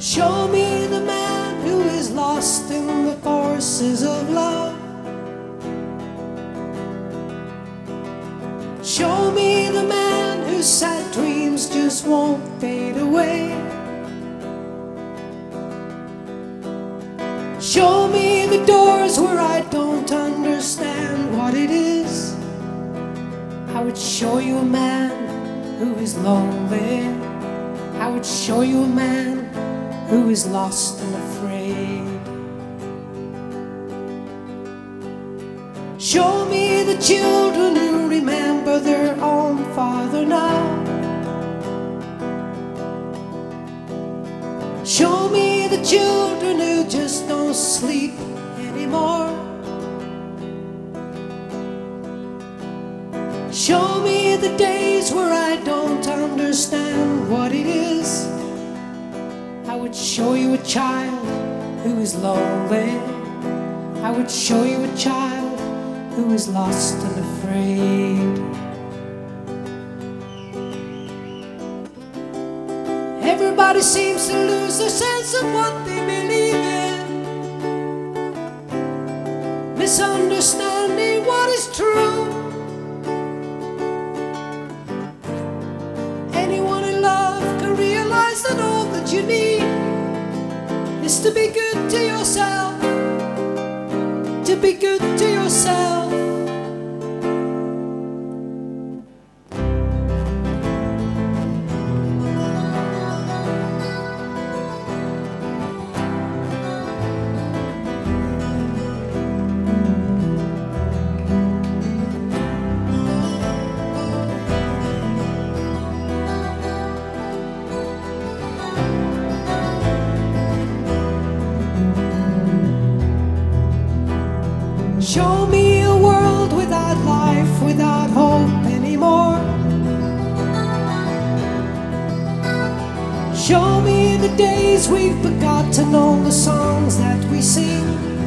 Show me the man who is lost in the forces of love. Show me the man whose sad dreams just won't fade away. Show me the doors where I don't understand what it is. I would show you a man who is lonely. I would show you a man who is lost and afraid. Show me the children who remember their own father now. Show me the children who just don't sleep anymore. Show me the days where I don't understand what it is. I would show you a child who is lonely. I would show you a child who is lost and afraid. Everybody seems to lose their sense of what they believe in, misunderstanding what is true. Anyone in love can realize that all that you need is to be good to yourself, to be good to yourself. Show me a world without life, without hope anymore. Show me the days we've forgotten all the songs that we sing.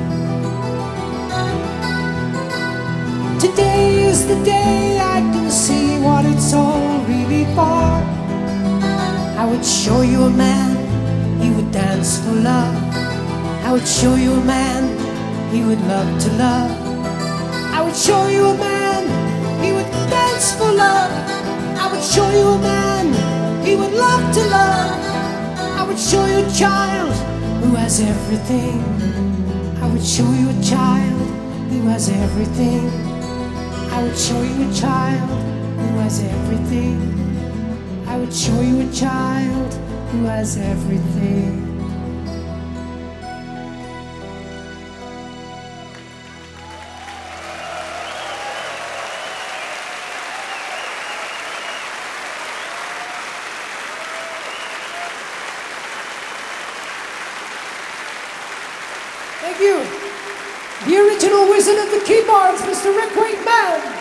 Today is the day I can see what it's all really for. I would show you a man, he would dance for love. I would show you a man, he would love to love. I would show you a man, he would dance for love. I would show you a man, he would love to love. I would show you a child who has everything. I would show you a child who has everything. I would show you a child who has everything. I would show you a child who has everything. Thank you. The original wizard of the keyboards, Mr. Rick Wakeman.